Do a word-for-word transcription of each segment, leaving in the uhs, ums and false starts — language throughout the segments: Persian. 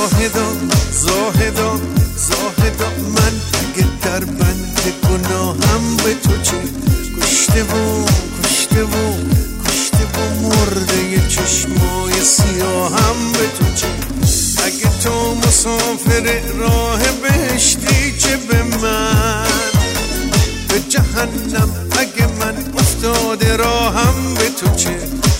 زاهدا زاهدا زاهدا من اگه در بند گناهم به تو چه کشته و کشته و کشته و مرده چشمای سیاهم به تو چه اگه تو مسافر راه بهشتی چه به من به جهنم اگه من افتاده راهم به تو چه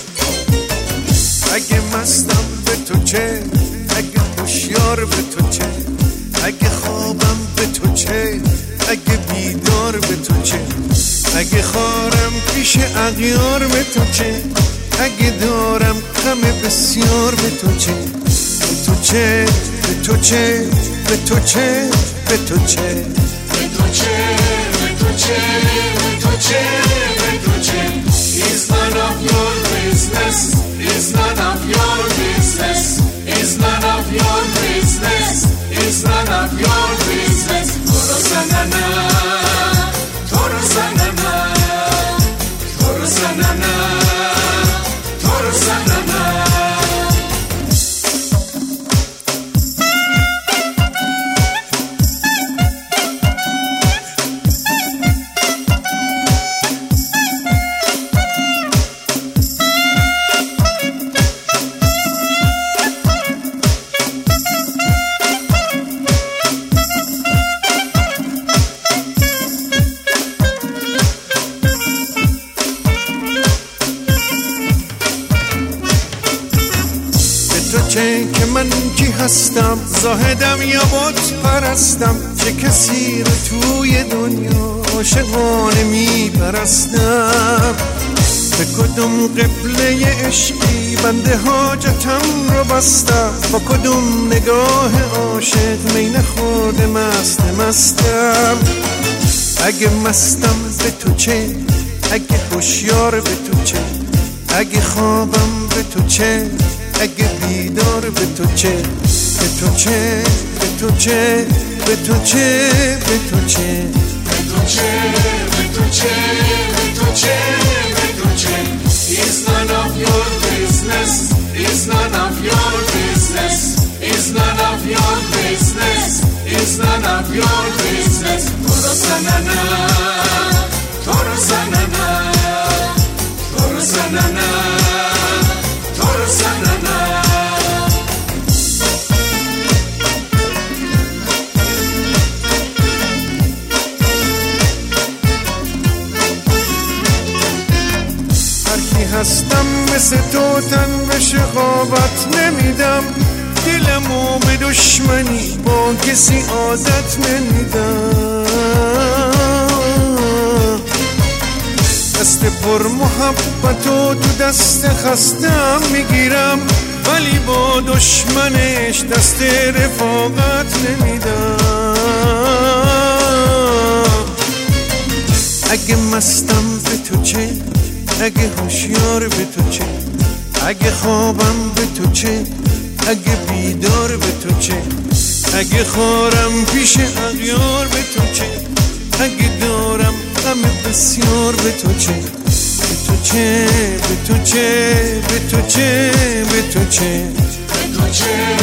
اگه مستم به تو چه اگه هوشیار به تو چه اگه خوابم به تو چه اگه بیدار به تو چه اگه خارم پیش اغیار به تو چه اگه دارم غم بسیار به تو چه به تو چه به تو چه به تو چه به تو چه به تو چه به تو چه به تو چه به تو چه It's none of your business It's none of your business It's none of your business It's none of your business Toro sanana Toro sanana Toro sanana Toro sanana چه که من کی هستم زاهدم یا بت پرستم چه کسی رو توی دنیا عاشقانه میپرستم به کدوم قبله عشقی بنده حاجتم رو بستم با کدوم نگاه عاشق می نخورده مست مستم اگه مستم به تو چه اگه هوشیار به تو چه اگه خوابم به تو چه اگه بیدار به تو چه به تو چه به تو چه به تو چه به تو چه به تو چه به تو چه به تو چه به تو چه It's none of your business It's none of your business It's none of your business It's none of your business Toro sanana Toro sanana Toro sanana Toro sanana هستم مثل تو تن به شقاوت نمیدم دلمو به دشمنی با کسی عادت نمیدم دست پر محبتو تو دست خستم میگیرم ولی با دشمنش دست رفاقت نمیدم اگه مستم به تو چه اگه هوشیار به تو چه اگه خوابم به تو چه اگه بیدار به تو چه اگه خارم پیش اغیار به تو چه اگه دارم غم بسیار به تو چه به تو چه به تو چه به تو چه به تو چه به تو چه